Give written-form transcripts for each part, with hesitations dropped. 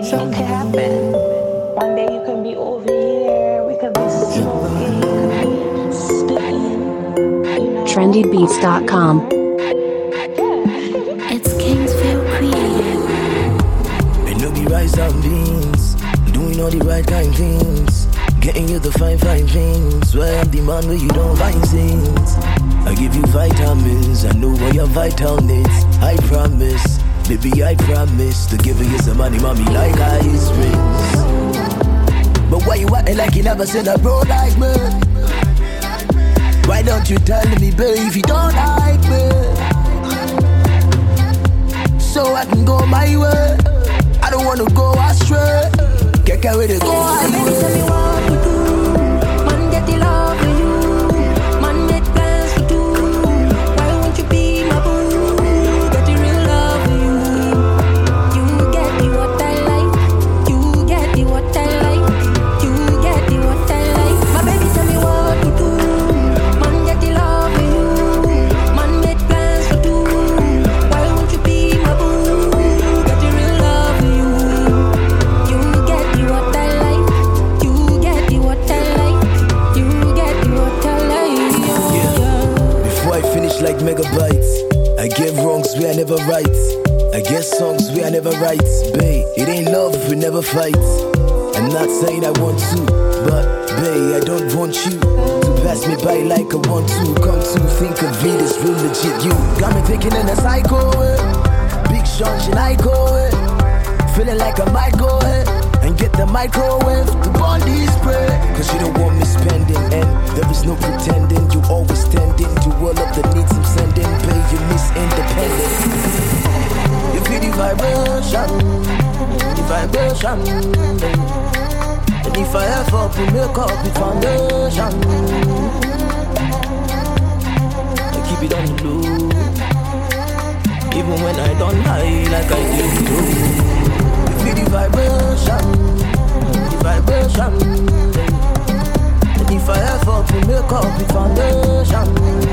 Something could happen. One day you can be over here, we could be smoking, you could be spitting, you know. trendybeats.com. It's Kingsville Creative. And no be rice and beans, doing all the right kind things, getting you the fine things. Where I'm the man where you don't find things. I give you vitamins, I know all your vital needs. I promise, baby, I promise to give you some money, mommy, like ice rings. But why you acting like you never seen a bro like me? Why don't you tell me, babe, if you don't like me, so I can go my way? I don't wanna go astray. Get carried to go Baby, tell me highway. what to do. Man, get the love for you. Man, make plans for two. Why won't you be my boo? Get the real love for you. You get the what I like. You get the what I like. You get the what I like. My baby, tell me what to do. Man, get the love for you. Man, make plans for two. Why won't you be my boo? Get the real love for you. You get the what I like. You get the what I like. You get the what I like. Yeah. Before I finish like megabytes, I get wrongs where I never write. I get songs where I never write. Babe, it ain't love if we never fight. I'm not saying I want to, but babe, I don't want you to pass me by like I want to. Come to think of it, it's real legit. You got me thinking in a psycho way. Big Sean, should I go way? Feeling like I might go ahead and get the microwave, the body spray. Cause you don't want me spending, and there is no pretending. You always tending to all of the needs I'm sending. Babe, you miss independent. You feel the vibration, the vibration. And if I ever put makeup with foundation, I keep it on the low, even when I don't hide like I used to. Feel the vibration, the vibration. And if I ever put makeup with foundation,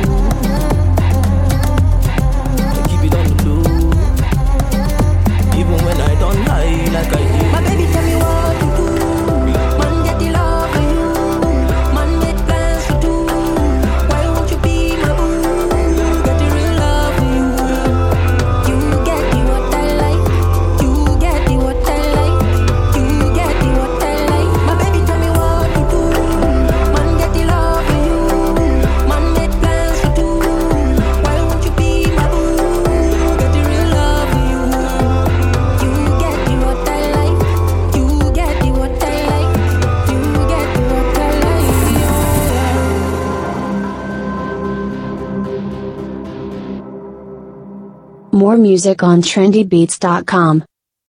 I keep it on the low, even when I don't lie like I do. My baby, tell me what to do. Man, get the love for you. Man, make plans for two. Why won't you be my boo? Get the real love for you. You get the what I like. You get the what I like. You get the what I like. My baby, tell me what to do. Man, get the love for you. Man, make plans for two. Why won't you be my boo? Get the real love for you. You get the what I like. You get the what I like. You get the what I like. More music on trendybeats.com.